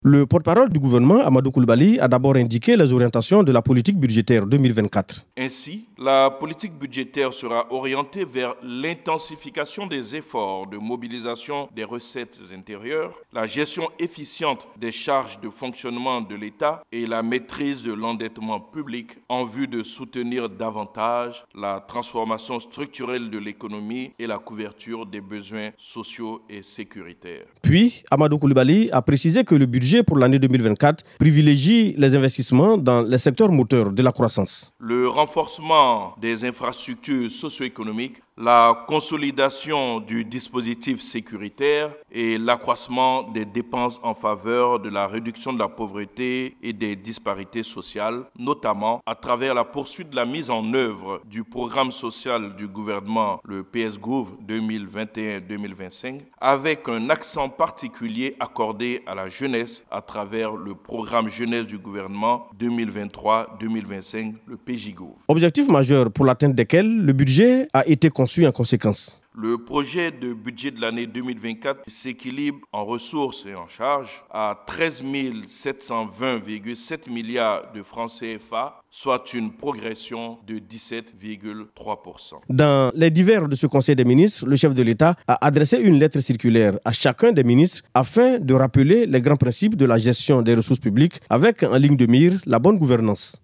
Le porte-parole du gouvernement, Amadou Coulibaly, a d'abord indiqué les orientations de la politique budgétaire 2024. Ainsi, la politique budgétaire sera orientée vers l'intensification des efforts de mobilisation des recettes intérieures, la gestion efficiente des charges de fonctionnement de l'État et la maîtrise de l'endettement public en vue de soutenir davantage la transformation structurelle de l'économie et la couverture des besoins sociaux et sécuritaires. Puis, Amadou Coulibaly a précisé que le budget pour l'année 2024 privilégie les investissements dans les secteurs moteurs de la croissance. Le renforcement des infrastructures socio-économiques, la consolidation du dispositif sécuritaire et l'accroissement des dépenses en faveur de la réduction de la pauvreté et des disparités sociales, notamment à travers la poursuite de la mise en œuvre du programme social du gouvernement, le PSGouv 2021-2025, avec un accent particulier accordé à la jeunesse à travers le programme jeunesse du gouvernement 2023-2025, le PJGouv. Objectif majeur pour l'atteinte desquels le budget a été conçu en conséquence. Le projet de budget de l'année 2024 s'équilibre en ressources et en charges à 13 720,7 milliards de francs CFA, soit une progression de 17,3%. Dans les divers de ce Conseil des ministres, le chef de l'État a adressé une lettre circulaire à chacun des ministres afin de rappeler les grands principes de la gestion des ressources publiques avec en ligne de mire la bonne gouvernance.